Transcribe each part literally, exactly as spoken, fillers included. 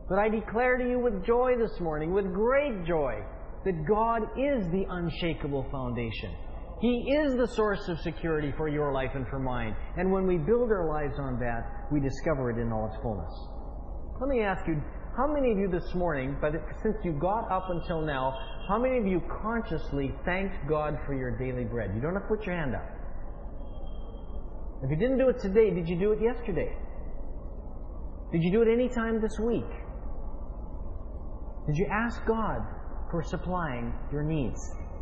But I declare to you with joy this morning, with great joy, that God is the unshakable foundation. He is the source of security for your life and for mine. And when we build our lives on that, we discover it in all its fullness. Let me ask you, how many of you this morning, but since you got up until now, how many of you consciously thanked God for your daily bread? You don't have to put your hand up. If you didn't do it today, did you do it yesterday? Did you do it any time this week? Did you ask God for supplying your needs?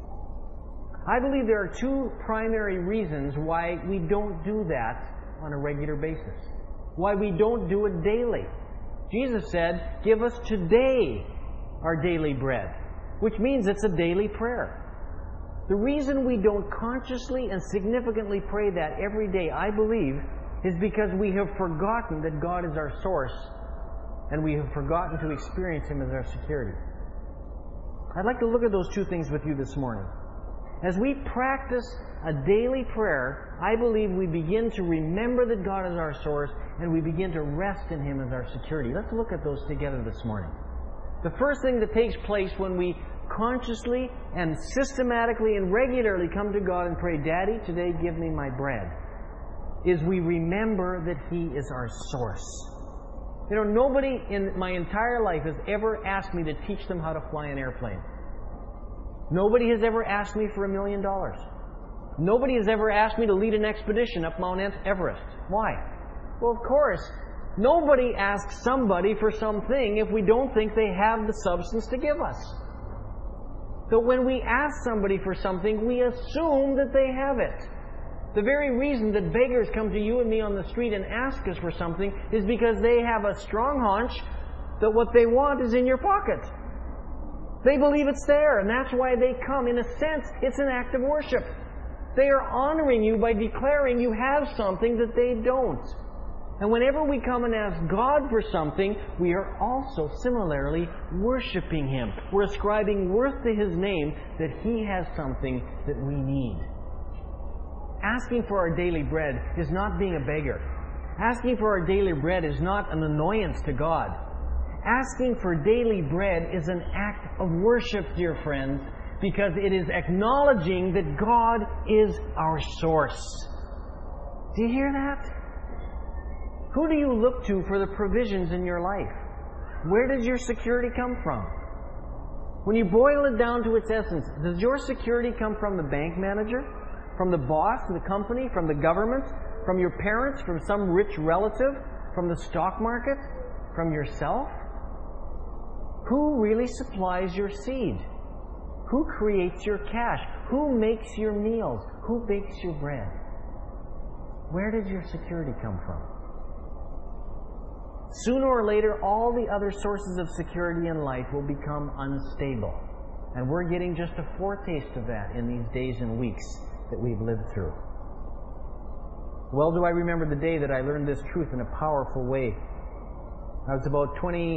I believe there are two primary reasons why we don't do that on a regular basis. Why we don't do it daily. Jesus said, "Give us today our daily bread," which means it's a daily prayer. The reason we don't consciously and significantly pray that every day, I believe, is because we have forgotten that God is our source, and we have forgotten to experience Him as our security. I'd like to look at those two things with you this morning. As we practice a daily prayer, I believe we begin to remember that God is our source, and we begin to rest in Him as our security. Let's look at those together this morning. The first thing that takes place when we consciously and systematically and regularly come to God and pray, "Daddy, today give me my bread," is we remember that He is our source. You know, nobody in my entire life has ever asked me to teach them how to fly an airplane. Nobody has ever asked me for a million dollars. Nobody has ever asked me to lead an expedition up Mount Everest. Why? Well, of course, nobody asks somebody for something if we don't think they have the substance to give us. So when we ask somebody for something, we assume that they have it. The very reason that beggars come to you and me on the street and ask us for something is because they have a strong hunch that what they want is in your pocket. They believe it's there, and that's why they come. In a sense, it's an act of worship. They are honoring you by declaring you have something that they don't. And whenever we come and ask God for something, we are also similarly worshiping Him. We're ascribing worth to His name that He has something that we need. Asking for our daily bread is not being a beggar. Asking for our daily bread is not an annoyance to God. Asking for daily bread is an act of worship, dear friends, because it is acknowledging that God is our source. Do you hear that? Who do you look to for the provisions in your life? Where does your security come from? When you boil it down to its essence, does your security come from the bank manager? From the boss of the company? From the government? From your parents? From some rich relative? From the stock market? From yourself? Who really supplies your seed? Who creates your cash? Who makes your meals? Who bakes your bread? Where did your security come from? Sooner or later, all the other sources of security in life will become unstable. And we're getting just a foretaste of that in these days and weeks that we've lived through. Well, do I remember the day that I learned this truth in a powerful way. I was about twenty,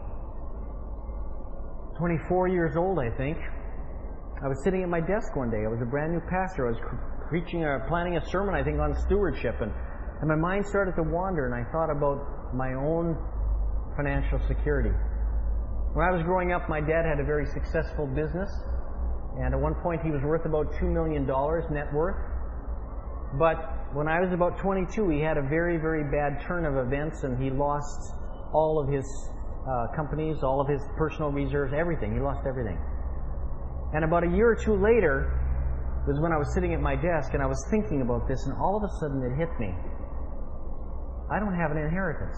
twenty-four years old, I think. I was sitting at my desk one day. I was a brand new pastor. I was preaching, or planning a sermon, I think, on stewardship. And, and my mind started to wander, and I thought about my own financial security. When I was growing up, my dad had a very successful business. And at one point, he was worth about two million dollars net worth. But when I was about twenty-two, he had a very, very bad turn of events, and he lost all of his uh, companies, all of his personal reserves, everything. He lost everything. And about a year or two later was when I was sitting at my desk, and I was thinking about this, and all of a sudden it hit me. I don't have an inheritance.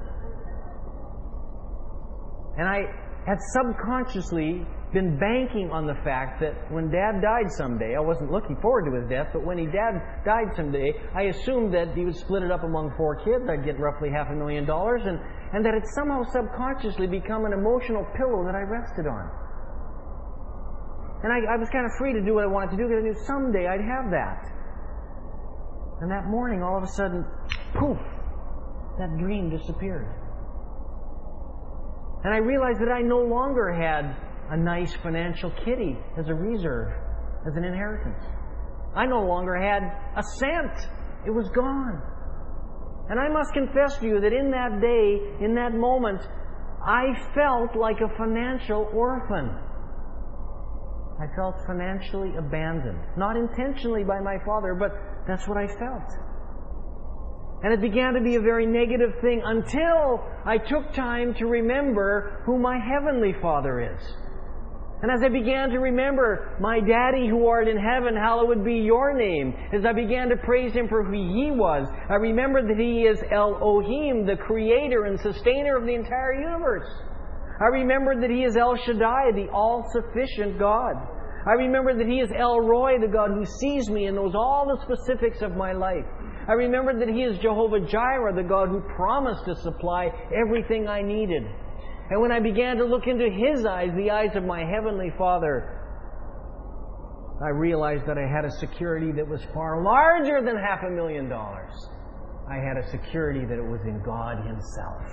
And I had subconsciously been banking on the fact that when Dad died someday, I wasn't looking forward to his death, but when he Dad died someday, I assumed that he would split it up among four kids. I'd get roughly half a million dollars, and, and that it somehow subconsciously become an emotional pillow that I rested on. And I, I was kind of free to do what I wanted to do because I knew someday I'd have that. And that morning, all of a sudden, poof, that dream disappeared. And I realized that I no longer had a nice financial kitty as a reserve, as an inheritance. I no longer had a cent. It was gone. And I must confess to you that in that day, in that moment, I felt like a financial orphan. I felt financially abandoned. Not intentionally by my father, but that's what I felt. And it began to be a very negative thing until I took time to remember who my Heavenly Father is. And as I began to remember, my Daddy who art in heaven, hallowed be your name. As I began to praise Him for who He was, I remembered that He is Elohim, the Creator and Sustainer of the entire universe. I remembered that He is El Shaddai, the all-sufficient God. I remembered that He is El Roy, the God who sees me and knows all the specifics of my life. I remembered that He is Jehovah Jireh, the God who promised to supply everything I needed. And when I began to look into His eyes, the eyes of my Heavenly Father, I realized that I had a security that was far larger than half a million dollars. I had a security that it was in God Himself.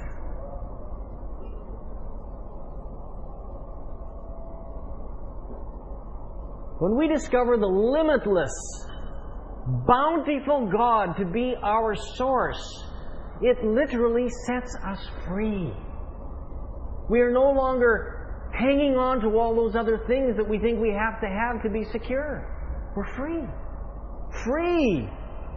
When we discover the limitless, bountiful God to be our source, it literally sets us free. We are no longer hanging on to all those other things that we think we have to have to be secure. We're free. Free!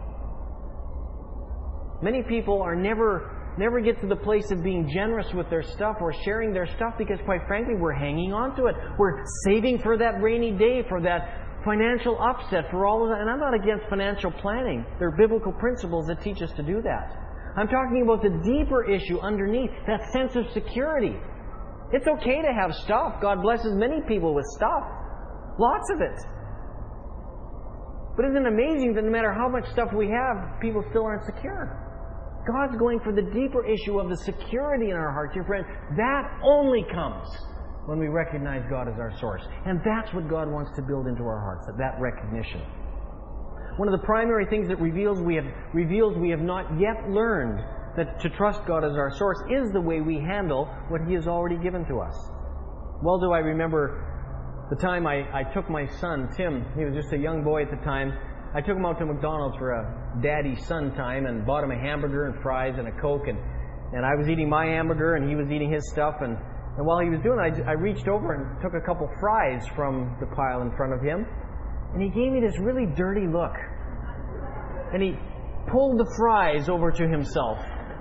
Many people are never, never get to the place of being generous with their stuff or sharing their stuff because, quite frankly, we're hanging on to it. We're saving for that rainy day, for that financial upset, for all of that. And I'm not against financial planning. There are biblical principles that teach us to do that. I'm talking about the deeper issue underneath, that sense of security. It's okay to have stuff. God blesses many people with stuff. Lots of it. But isn't it amazing that no matter how much stuff we have, people still aren't secure? God's going for the deeper issue of the security in our hearts, dear friend. That only comes when we recognize God as our source. And that's what God wants to build into our hearts, that recognition. One of the primary things that reveals we have, reveals we have not yet learned that to trust God as our source is the way we handle what He has already given to us. Well do I remember the time I, I took my son, Tim, he was just a young boy at the time, I took him out to McDonald's for a daddy-son time and bought him a hamburger and fries and a Coke, and, and I was eating my hamburger and he was eating his stuff, and, and while he was doing it, I, I reached over and took a couple fries from the pile in front of him, and he gave me this really dirty look. And he pulled the fries over to himself.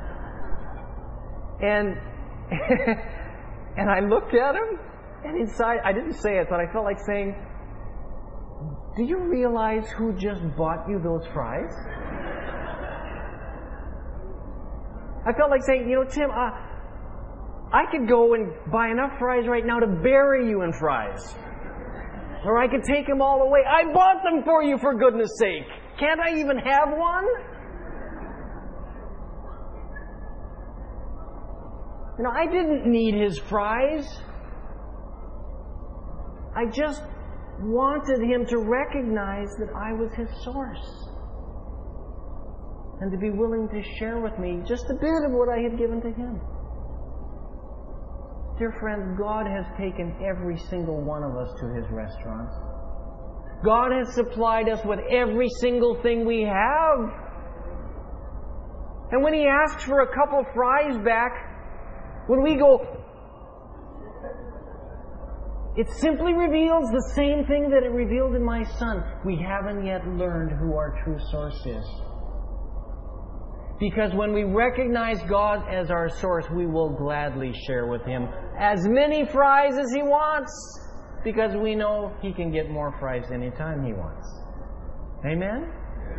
And and I looked at him, and inside, I didn't say it, but I felt like saying, do you realize who just bought you those fries? I felt like saying, you know, Tim, uh, I could go and buy enough fries right now to bury you in fries. Or I could take them all away. I bought them for you, for goodness sake. Can't I even have one? You know, I didn't need His fries. I just wanted Him to recognize that I was His source. And to be willing to share with me just a bit of what I had given to Him. Dear friends, God has taken every single one of us to His restaurants. God has supplied us with every single thing we have. And when He asks for a couple fries back, when we go, it simply reveals the same thing that it revealed in my son. We haven't yet learned who our true source is. Because when we recognize God as our source, we will gladly share with Him as many fries as He wants. Because we know He can get more fries anytime He wants. Amen?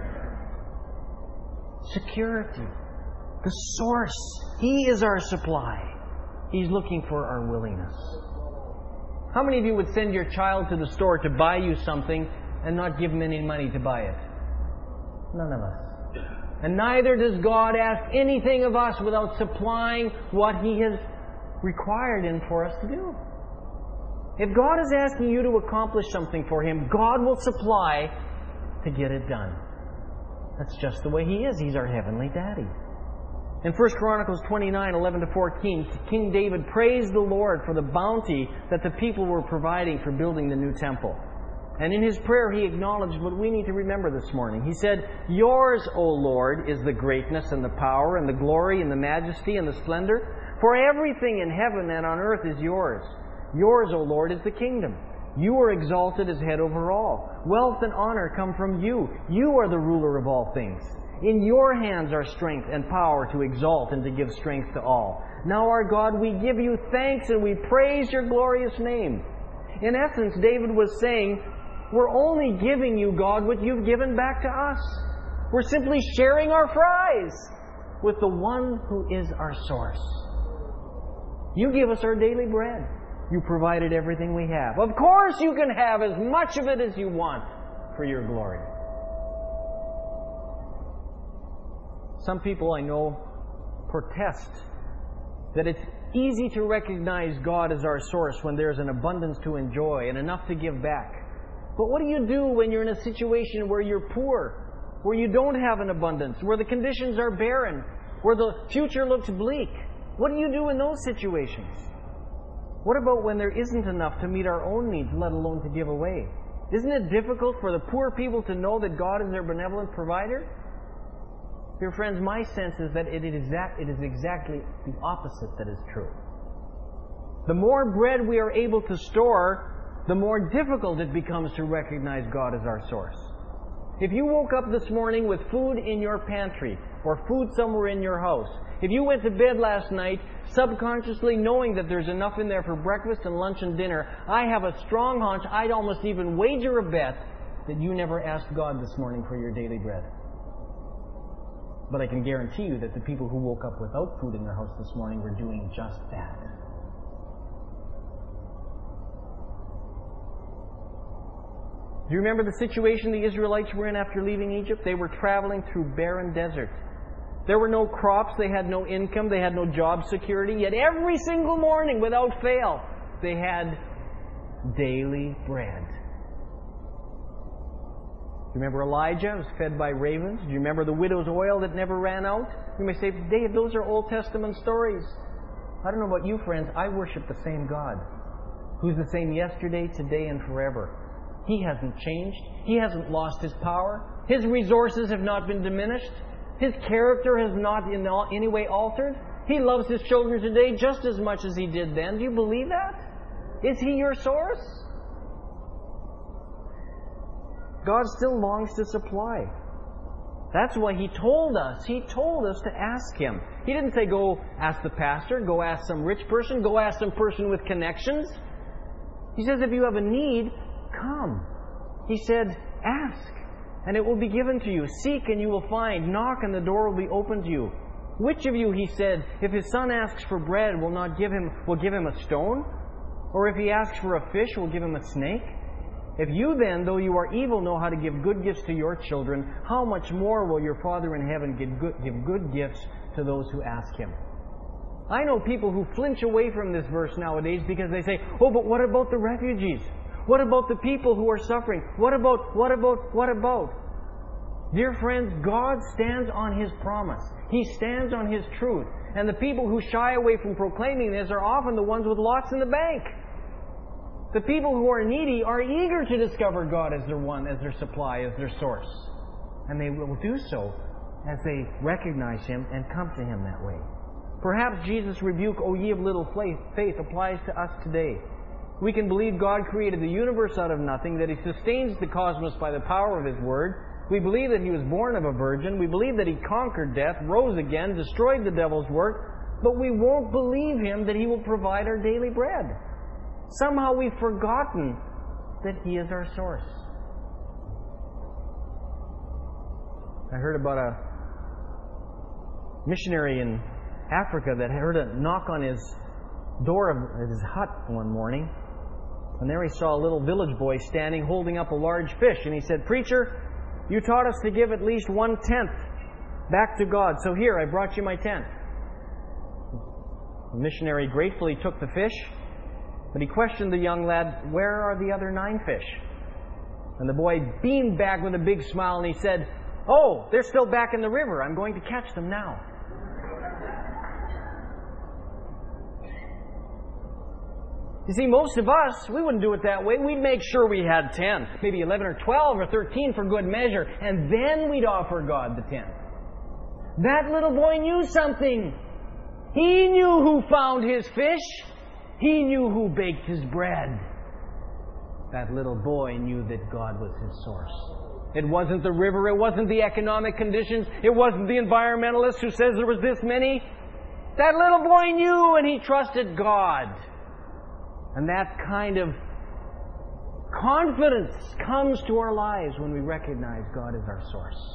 Security. The source. He is our supply. He's looking for our willingness. How many of you would send your child to the store to buy you something and not give him any money to buy it? None of us. And neither does God ask anything of us without supplying what He has required in for us to do. If God is asking you to accomplish something for Him, God will supply to get it done. That's just the way He is. He's our heavenly Daddy. In First Chronicles twenty-nine, eleven to fourteen, King David praised the Lord for the bounty that the people were providing for building the new temple. And in his prayer, he acknowledged what we need to remember this morning. He said, "Yours, O Lord, is the greatness and the power and the glory and the majesty and the splendor. For everything in heaven and on earth is yours. Yours, O Lord, is the kingdom. You are exalted as head over all. Wealth and honor come from you. You are the ruler of all things. In your hands are strength and power to exalt and to give strength to all. Now, our God, we give you thanks and we praise your glorious name. In essence, David was saying, we're only giving you, God, what you've given back to us. We're simply sharing our fries with the one who is our source. You give us our daily bread. You provided everything we have. Of course you can have as much of it as you want for your glory. Some people I know protest that it's easy to recognize God as our source when there's an abundance to enjoy and enough to give back. But what do you do when you're in a situation where you're poor, where you don't have an abundance, where the conditions are barren, where the future looks bleak? What do you do in those situations? What about when there isn't enough to meet our own needs, let alone to give away? Isn't it difficult for the poor people to know that God is their benevolent provider? Dear friends, my sense is that it is, exact, it is exactly the opposite that is true. The more bread we are able to store, the more difficult it becomes to recognize God as our source. If you woke up this morning with food in your pantry or food somewhere in your house, if you went to bed last night subconsciously knowing that there's enough in there for breakfast and lunch and dinner, I have a strong hunch, I'd almost even wager a bet that you never asked God this morning for your daily bread. But I can guarantee you that the people who woke up without food in their house this morning were doing just that. Do you remember the situation the Israelites were in after leaving Egypt? They were traveling through barren desert. There were no crops, they had no income, they had no job security, yet every single morning, without fail, they had daily bread. Do you remember Elijah was fed by ravens? Do you remember the widow's oil that never ran out? You may say, Dave, those are Old Testament stories. I don't know about you, friends, I worship the same God, who's the same yesterday, today, and forever. He hasn't changed. He hasn't lost His power. His resources have not been diminished. His character has not in any way altered. He loves His children today just as much as He did then. Do you believe that? Is He your source? God still longs to supply. That's why He told us. He told us to ask Him. He didn't say, go ask the pastor, go ask some rich person, go ask some person with connections. He says, if you have a need, come. He said, ask, and it will be given to you. Seek, and you will find. Knock, and the door will be opened to you. Which of you, He said, if his son asks for bread, will not give him, will give him a stone? Or if he asks for a fish, will give him a snake? If you then, though you are evil, know how to give good gifts to your children, how much more will your Father in heaven give good, give good gifts to those who ask Him? I know people who flinch away from this verse nowadays because they say, oh, but what about the refugees? What about the people who are suffering? What about, what about, what about? Dear friends, God stands on His promise. He stands on His truth. And the people who shy away from proclaiming this are often the ones with lots in the bank. The people who are needy are eager to discover God as their one, as their supply, as their source. And they will do so as they recognize Him and come to Him that way. Perhaps Jesus' rebuke, O ye of little faith, faith applies to us today. We can believe God created the universe out of nothing, that He sustains the cosmos by the power of His Word. We believe that He was born of a virgin. We believe that He conquered death, rose again, destroyed the devil's work. But we won't believe Him that He will provide our daily bread. Somehow we've forgotten that He is our source. I heard about a missionary in Africa that heard a knock on his door of his hut one morning. And there he saw a little village boy standing holding up a large fish. And he said, Preacher, you taught us to give at least one-tenth back to God. So here, I brought you my tenth. The missionary gratefully took the fish, but he questioned the young lad, where are the other nine fish? And the boy beamed back with a big smile and he said, oh, they're still back in the river. I'm going to catch them now. You see, most of us, we wouldn't do it that way. We'd make sure we had ten, maybe eleven or twelve or thirteen for good measure, and then we'd offer God the tenth. That little boy knew something. He knew who found his fish. He knew who baked his bread. That little boy knew that God was his source. It wasn't the river. It wasn't the economic conditions. It wasn't the environmentalist who says there was this many. That little boy knew, and he trusted God. And that kind of confidence comes to our lives when we recognize God is our source.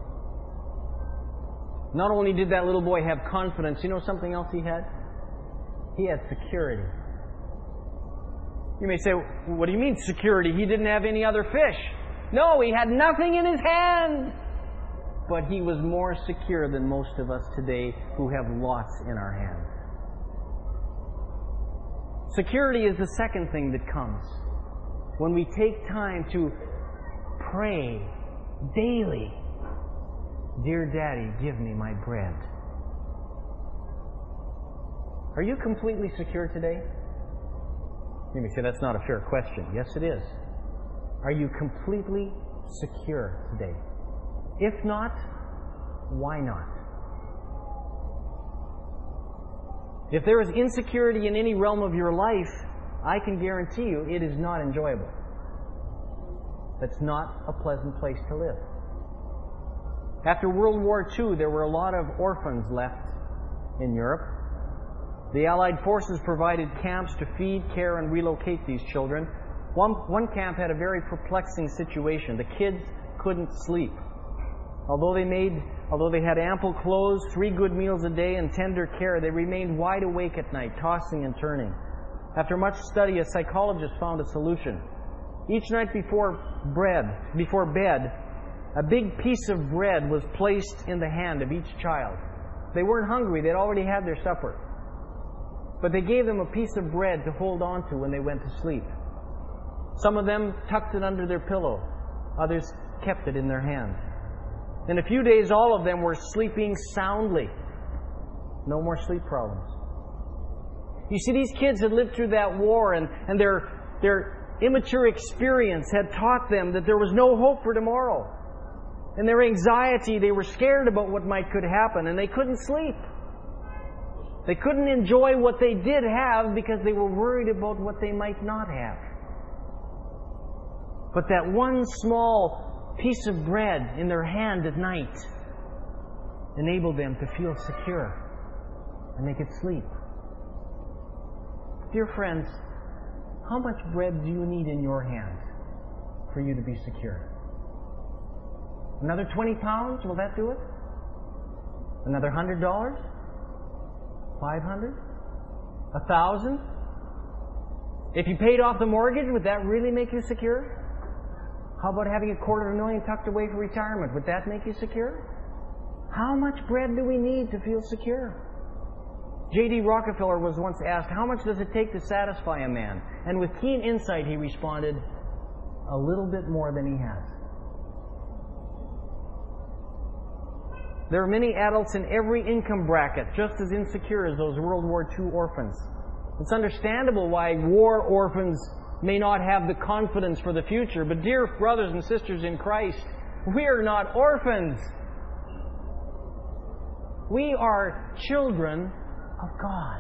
Not only did that little boy have confidence, you know something else he had? He had security. You may say, what do you mean security? He didn't have any other fish. No, he had nothing in his hand. But he was more secure than most of us today who have lots in our hands. Security is the second thing that comes when we take time to pray daily. Dear Daddy, give me my bread. Are you completely secure today? You may say, that's not a fair question. Yes, it is. Are you completely secure today? If not, why not? If there is insecurity in any realm of your life, I can guarantee you it is not enjoyable. It's not a pleasant place to live. After World War Two, there were a lot of orphans left in Europe. The Allied forces provided camps to feed, care, and relocate these children. One, one camp had a very perplexing situation. The kids couldn't sleep. Although they made, although they had ample clothes, three good meals a day, and tender care, they remained wide awake at night, tossing and turning. After much study, a psychologist found a solution. Each night before bread, before bed, a big piece of bread was placed in the hand of each child. They weren't hungry, they'd already had their supper. But they gave them a piece of bread to hold on to when they went to sleep. Some of them tucked it under their pillow. Others kept it in their hand. In a few days, all of them were sleeping soundly. No more sleep problems. You see, these kids had lived through that war, and, and their, their immature experience had taught them that there was no hope for tomorrow. In their anxiety, they were scared about what might could happen, and they couldn't sleep. They couldn't enjoy what they did have because they were worried about what they might not have. But that one small piece of bread in their hand at night enabled them to feel secure, and they could sleep. Dear friends, how much bread do you need in your hand for you to be secure? Another twenty pounds, will that do it? Another one hundred dollars? five hundred? A thousand? If you paid off the mortgage, would that really make you secure? How about having a quarter of a million tucked away for retirement? Would that make you secure? How much bread do we need to feel secure? J D Rockefeller was once asked, how much does it take to satisfy a man? And with keen insight, he responded, a little bit more than he has. There are many adults in every income bracket just as insecure as those World War Two orphans. It's understandable why war orphans may not have the confidence for the future. But dear brothers and sisters in Christ, we are not orphans. We are children of God.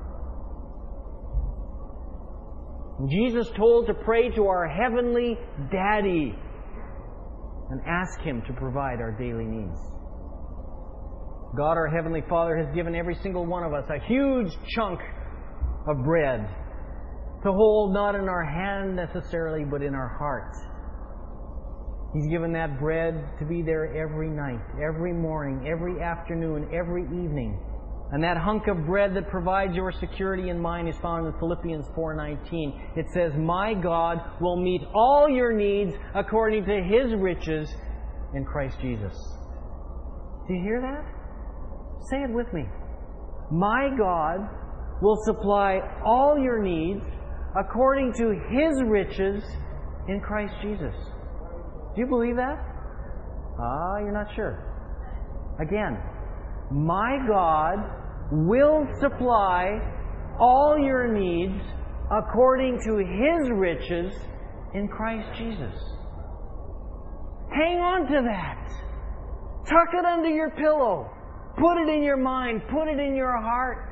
Jesus told to pray to our heavenly Daddy and ask Him to provide our daily needs. God, our Heavenly Father, has given every single one of us a huge chunk of bread to hold not in our hand necessarily, but in our heart. He's given that bread to be there every night, every morning, every afternoon, every evening. And that hunk of bread that provides your security and mine is found in Philippians four nineteen. It says, my God will meet all your needs according to His riches in Christ Jesus. Do you hear that? Say it with me. My God will supply all your needs according to His riches in Christ Jesus. Do you believe that? Ah, you're not sure. Again, my God will supply all your needs according to His riches in Christ Jesus. Hang on to that. Tuck it under your pillow. Put it in your mind. Put it in your heart.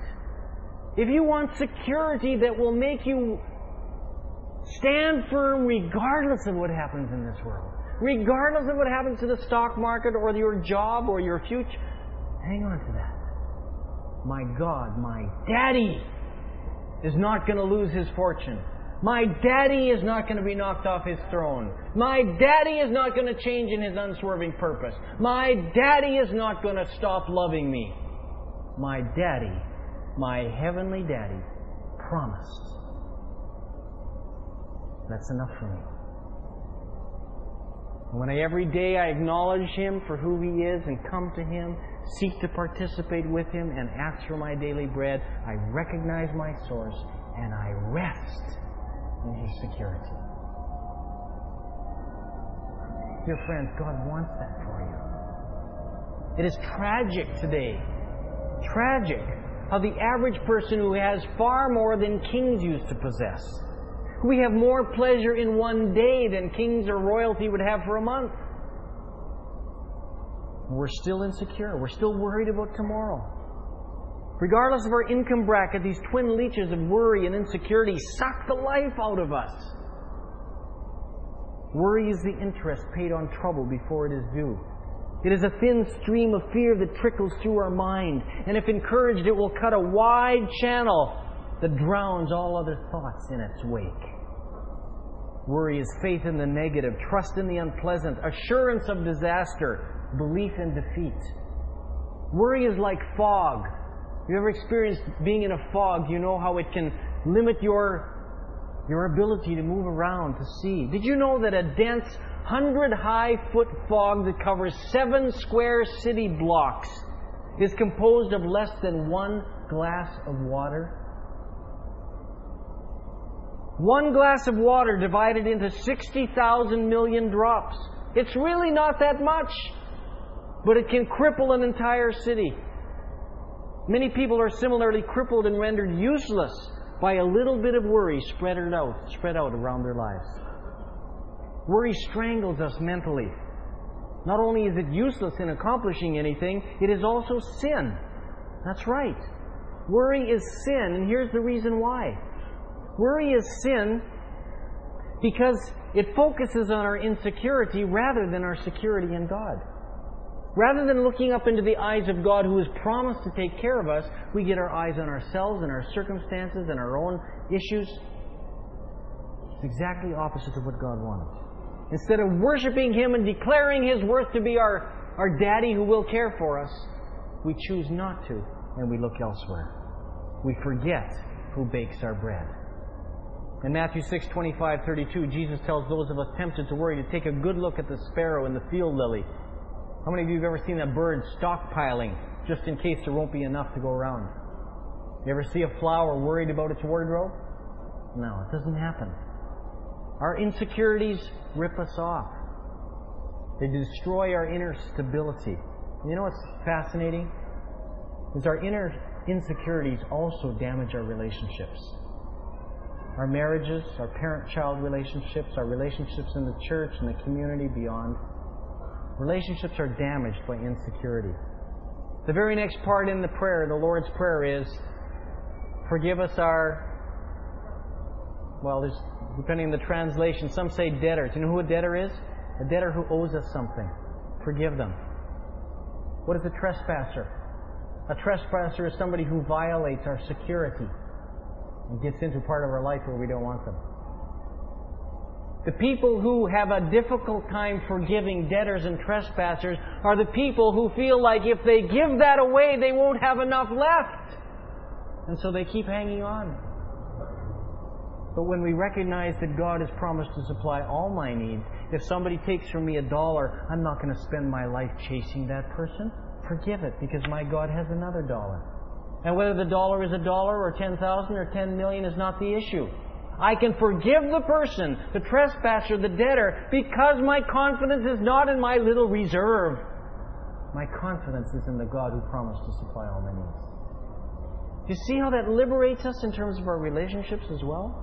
if you want security that will make you stand firm regardless of what happens in this world, regardless of what happens to the stock market or your job or your future, hang on to that. My God, my daddy is not going to lose his fortune. My daddy is not going to be knocked off his throne. My daddy is not going to change in his unswerving purpose. My daddy is not going to stop loving me. My daddy, my heavenly daddy, promised. That's enough for me. When I, every day I acknowledge Him for who He is and come to Him, seek to participate with Him and ask for my daily bread, I recognize my source and I rest in His security. Dear friends, God wants that for you. It is tragic today, tragic, how the average person who has far more than kings used to possess, we have more pleasure in one day than kings or royalty would have for a month. We're still insecure. We're still worried about tomorrow. Regardless of our income bracket, these twin leeches of worry and insecurity suck the life out of us. Worry is the interest paid on trouble before it is due. It is a thin stream of fear that trickles through our mind, and if encouraged, it will cut a wide channel that drowns all other thoughts in its wake. Worry is faith in the negative, trust in the unpleasant, assurance of disaster, belief in defeat. Worry is like fog. If you ever experienced being in a fog, you know how it can limit your, your ability to move around, to see. Did you know that a dense, hundred-high-foot fog that covers seven square city blocks is composed of less than one glass of water? One glass of water divided into sixty thousand million drops. It's really not that much, but it can cripple an entire city. Many people are similarly crippled and rendered useless by a little bit of worry spread out, spread out around their lives. Worry strangles us mentally. Not only is it useless in accomplishing anything, it is also sin. That's right. Worry is sin, and here's the reason why. Worry is sin because it focuses on our insecurity rather than our security in God. Rather than looking up into the eyes of God who has promised to take care of us, we get our eyes on ourselves and our circumstances and our own issues. It's exactly opposite of what God wanted. Instead of worshiping Him and declaring His worth to be our, our daddy who will care for us, we choose not to and we look elsewhere. We forget who bakes our bread. In Matthew six, twenty-five, thirty-two, Jesus tells those of us tempted to worry to take a good look at the sparrow and the field lily. How many of you have ever seen a bird stockpiling just in case there won't be enough to go around? You ever see a flower worried about its wardrobe? No, it doesn't happen. Our insecurities rip us off. They destroy our inner stability. You know what's fascinating? Is our inner insecurities also damage our relationships. Our marriages, our parent-child relationships, our relationships in the church and the community beyond. Relationships are damaged by insecurity. The very next part in the prayer, the Lord's Prayer, is forgive us our, well, there's, depending on the translation, some say debtor. Do you know who a debtor is? A debtor who owes us something. Forgive them. What is a trespasser? A trespasser is somebody who violates our security and gets into part of our life where we don't want them. The people who have a difficult time forgiving debtors and trespassers are the people who feel like if they give that away, they won't have enough left. And so they keep hanging on. But when we recognize that God has promised to supply all my needs, if somebody takes from me a dollar, I'm not going to spend my life chasing that person. Forgive it, because my God has another dollar. And whether the dollar is a dollar or ten thousand or ten million is not the issue. I can forgive the person, the trespasser, the debtor, because my confidence is not in my little reserve. My confidence is in the God who promised to supply all my needs. Do you see how that liberates us in terms of our relationships as well?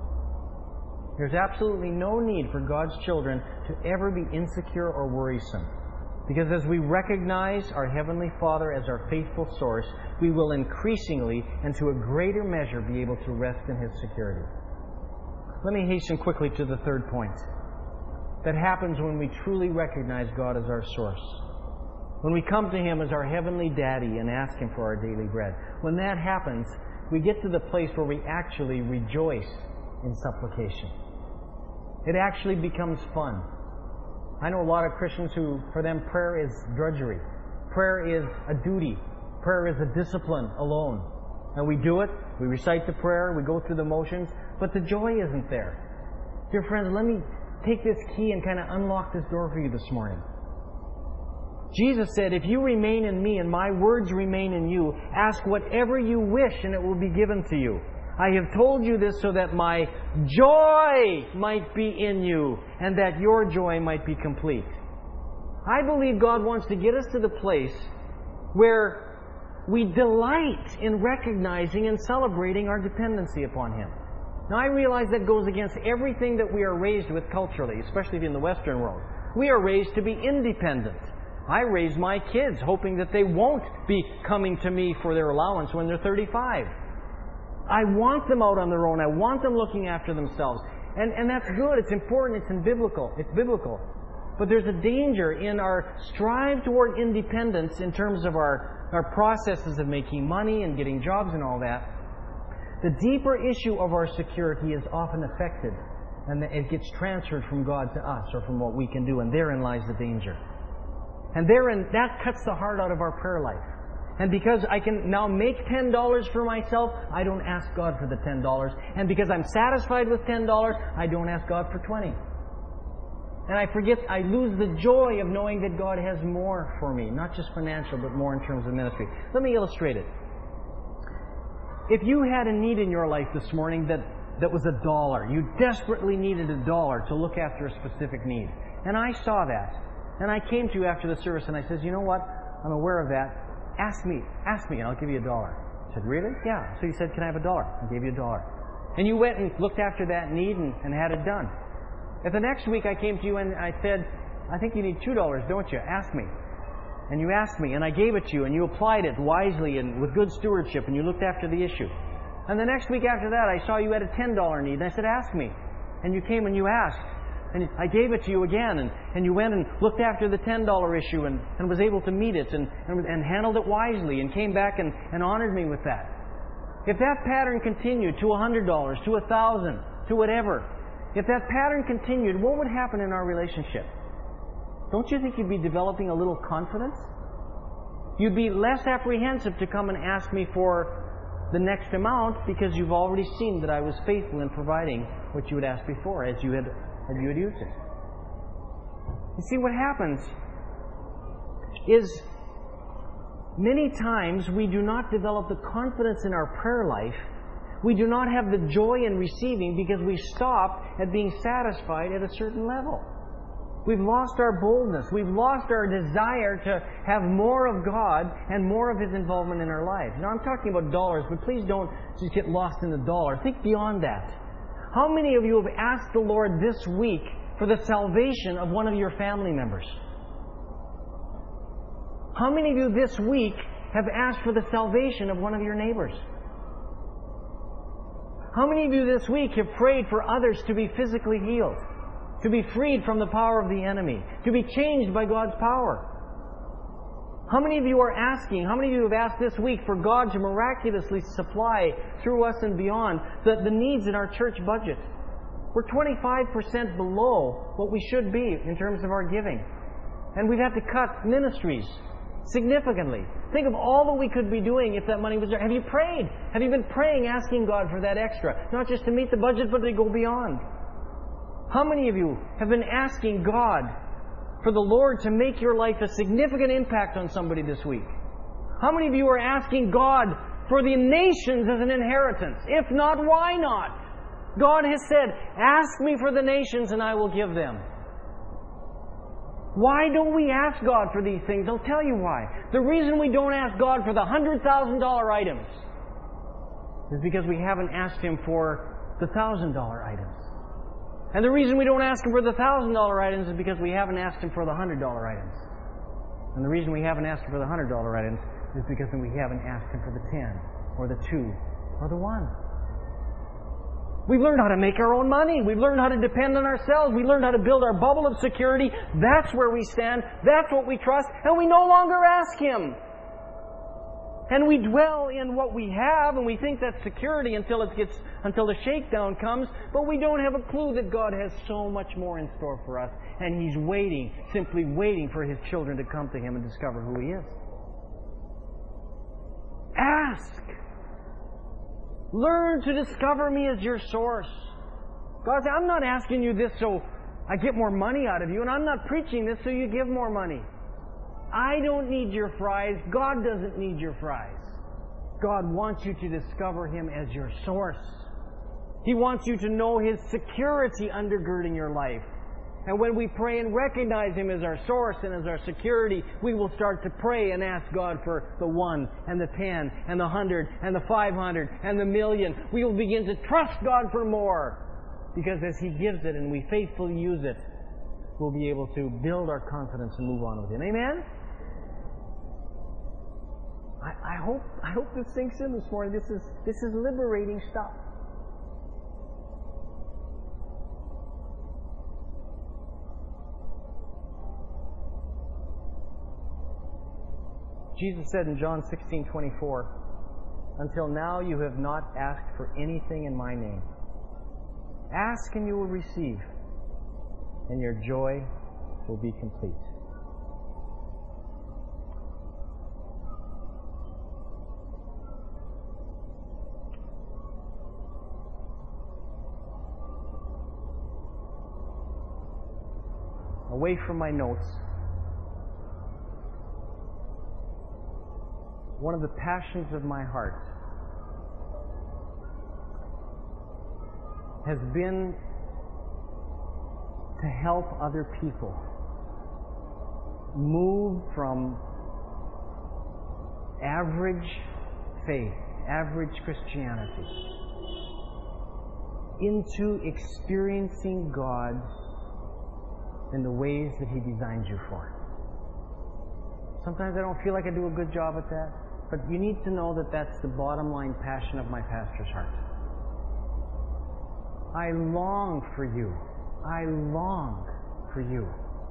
There's absolutely no need for God's children to ever be insecure or worrisome. Because as we recognize our Heavenly Father as our faithful source, we will increasingly and to a greater measure be able to rest in His security. Let me hasten quickly to the third point. That happens when we truly recognize God as our source. When we come to Him as our Heavenly Daddy and ask Him for our daily bread. When that happens, we get to the place where we actually rejoice in supplication. It actually becomes fun. I know a lot of Christians who, for them, prayer is drudgery. Prayer is a duty. Prayer is a discipline alone. And we do it, we recite the prayer, we go through the motions, but the joy isn't there. Dear friends, let me take this key and kind of unlock this door for you this morning. Jesus said, if you remain in me and my words remain in you, ask whatever you wish and it will be given to you. I have told you this so that my joy might be in you and that your joy might be complete. I believe God wants to get us to the place where we delight in recognizing and celebrating our dependency upon Him. Now, I realize that goes against everything that we are raised with culturally, especially in the Western world. We are raised to be independent. I raise my kids hoping that they won't be coming to me for their allowance when they're thirty-five. I want them out on their own. I want them looking after themselves. And, and that's good. It's important. It's in biblical. It's biblical. But there's a danger in our strive toward independence in terms of our, our processes of making money and getting jobs and all that. The deeper issue of our security is often affected, and it gets transferred from God to us or from what we can do, and therein lies the danger. And therein, that cuts the heart out of our prayer life. And because I can now make ten dollars for myself, I don't ask God for the ten dollars. And because I'm satisfied with ten dollars, I don't ask God for twenty dollars. And I forget, I lose the joy of knowing that God has more for me. Not just financial, but more in terms of ministry. Let me illustrate it. If you had a need in your life this morning that, that was a dollar, you desperately needed a dollar to look after a specific need. And I saw that. And I came to you after the service and I said, you know what? I'm aware of that. Ask me, ask me, and I'll give you a dollar. I said, really? Yeah. So you said, can I have a dollar? I gave you a dollar. And you went and looked after that need and, and had it done. If the next week I came to you and I said, I think you need two dollars, don't you? Ask me. And you asked me, and I gave it to you, and you applied it wisely and with good stewardship, and you looked after the issue. And the next week after that, I saw you had a ten dollar need, and I said, ask me. And you came and you asked. And I gave it to you again, and, and you went and looked after the ten dollar issue and, and was able to meet it and, and, and handled it wisely and came back and, and honored me with that. If that pattern continued to one hundred dollars, to one thousand dollars, to whatever, if that pattern continued, what would happen in our relationship? Don't you think you'd be developing a little confidence? You'd be less apprehensive to come and ask me for the next amount because you've already seen that I was faithful in providing what you had asked before as you had and you would use it. You see, what happens is many times we do not develop the confidence in our prayer life. We do not have the joy in receiving because we stop at being satisfied at a certain level. We've lost our boldness. We've lost our desire to have more of God and more of His involvement in our lives. Now, I'm talking about dollars, but please don't just get lost in the dollar. Think beyond that. How many of you have asked the Lord this week for the salvation of one of your family members? How many of you this week have asked for the salvation of one of your neighbors? How many of you this week have prayed for others to be physically healed, to be freed from the power of the enemy, to be changed by God's power? How many of you are asking, how many of you have asked this week for God to miraculously supply through us and beyond the, the needs in our church budget? We're twenty-five percent below what we should be in terms of our giving. And we've had to cut ministries significantly. Think of all that we could be doing if that money was there. Have you prayed? Have you been praying, asking God for that extra? Not just to meet the budget, but to go beyond. How many of you have been asking God for the Lord to make your life a significant impact on somebody this week? How many of you are asking God for the nations as an inheritance? If not, why not? God has said, ask me for the nations and I will give them. Why don't we ask God for these things? I'll tell you why. The reason we don't ask God for the one hundred thousand dollars items is because we haven't asked Him for the one thousand dollars items. And the reason we don't ask Him for the one thousand dollars items is because we haven't asked Him for the one hundred dollars items. And the reason we haven't asked Him for the one hundred dollar items is because we haven't asked Him for the ten, or the two, or the one. We've learned how to make our own money. We've learned how to depend on ourselves. We learned how to build our bubble of security. That's where we stand. That's what we trust. And we no longer ask Him. And we dwell in what we have, and we think that's security until it gets, until the shakedown comes. But we don't have a clue that God has so much more in store for us. And He's waiting, simply waiting for His children to come to Him and discover who He is. Ask. Learn to discover me as your source. God said, I'm not asking you this so I get more money out of you, and I'm not preaching this so you give more money. I don't need your fries. God doesn't need your fries. God wants you to discover Him as your source. He wants you to know His security undergirding your life. And when we pray and recognize Him as our source and as our security, we will start to pray and ask God for the one and the ten and the hundred and the five hundred and the million. We will begin to trust God for more. Because as He gives it and we faithfully use it, we'll be able to build our confidence and move on with Him. Amen? I, I hope I hope this sinks in this morning. This is this is liberating stuff. Jesus said in John sixteen twenty-four, "Until now you have not asked for anything in my name. Ask and you will receive, and your joy will be complete." Away from my notes, one of the passions of my heart has been to help other people move from average faith, average Christianity, into experiencing God in the ways that He designed you for. Sometimes I don't feel like I do a good job at that. But you need to know that that's the bottom line passion of my pastor's heart. I long for you. I long for you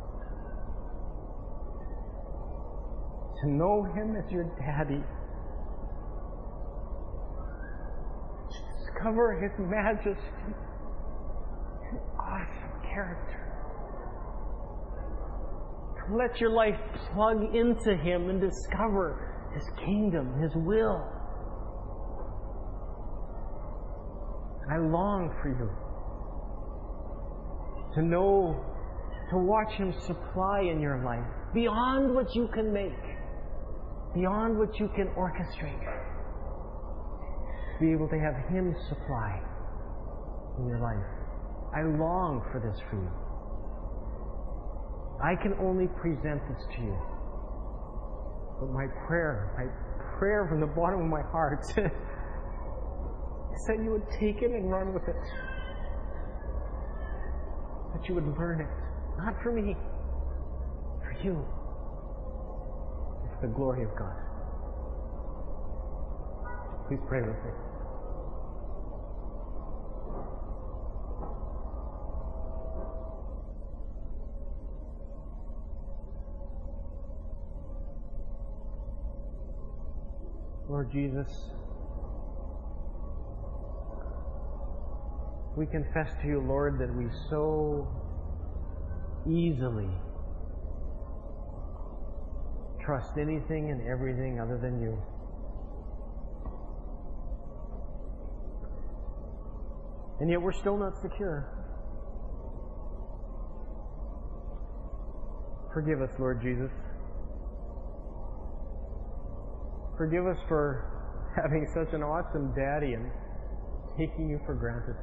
to know Him as your daddy. To discover His majesty, His awesome character. To let your life plug into Him and discover His kingdom, His will. I long for you to know, to watch Him supply in your life beyond what you can make, beyond what you can orchestrate. Be able to have Him supply in your life. I long for this for you. I can only present this to you. But my prayer, my prayer from the bottom of my heart is that you would take it and run with it. That you would learn it. Not for me, for you. It's the glory of God. Please pray with me. Lord Jesus, we confess to you, Lord, that we so easily trust anything and everything other than you. And yet we're still not secure. Forgive us, Lord Jesus. Forgive us for having such an awesome daddy and taking you for granted.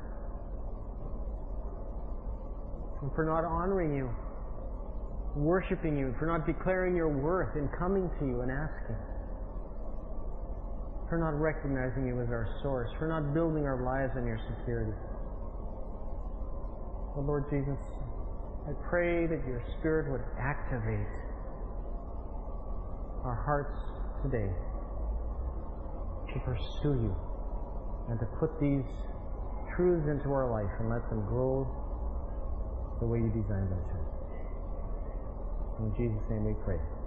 And for not honoring you, worshiping you, for not declaring your worth and coming to you and asking. For not recognizing you as our source, for not building our lives on your security. Oh Lord Jesus, I pray that your Spirit would activate our hearts today to pursue you and to put these truths into our life and let them grow the way you designed them to. In Jesus' name we pray.